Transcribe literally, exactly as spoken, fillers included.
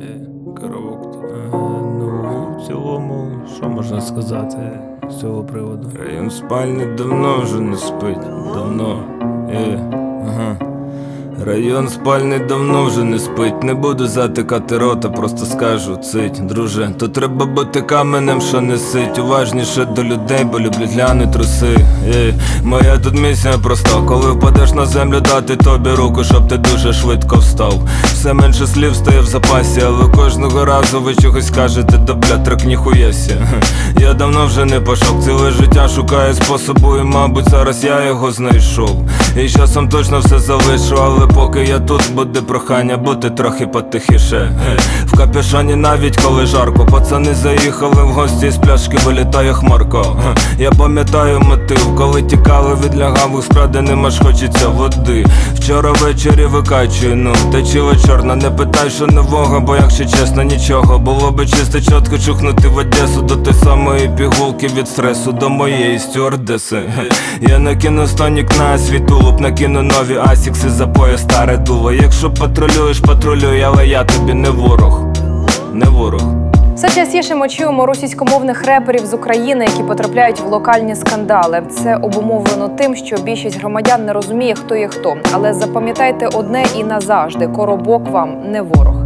Коробок. Ну, в цілому, що можна сказати з цього приводу? Район спальні давно вже не спить. Давно. Е, ага. Район спальний давно вже не спить. Не буду затикати рота, просто скажу цить. Друже, то треба бути каменем, що не сить. Уважніше до людей, бо люблять гляни труси. Ей, моя тут місія проста. Коли впадеш на землю, дати тобі руку, щоб ти дуже швидко встав. Все менше слів стає в запасі, але кожного разу ви чогось кажете, да бля, трек ніхуясі. Я давно вже не пошок, ціле життя шукаю способу, і мабуть зараз я його знайшов. І часом точно все залишу, але поки я тут, буде прохання бути трохи потихіше. В капюшоні навіть коли жарко, пацани заїхали в гості, з пляшки вилітає хмарко. Я пам'ятаю мотив, коли тікали від лягавих скраденим, аж хочеться води. Вчора ввечері викачую, ну, течіла чорна, не питай, що нового, бо якщо чесно, нічого. Було би чисто чітко чухнути в Одесу, до той самої пігулки від стресу, до моєї стюардеси. Я накину стонік на свій тулуб, накину нові асікси за пояс, старе дуло. Якщо патрулюєш, патрулюй, але я тобі не ворог, не ворог. Все частіше ми чуємо російськомовних реперів з України, які потрапляють в локальні скандали. Це обумовлено тим, що більшість громадян не розуміє, хто є хто. Але запам'ятайте одне і назавжди – Коробок вам не ворог.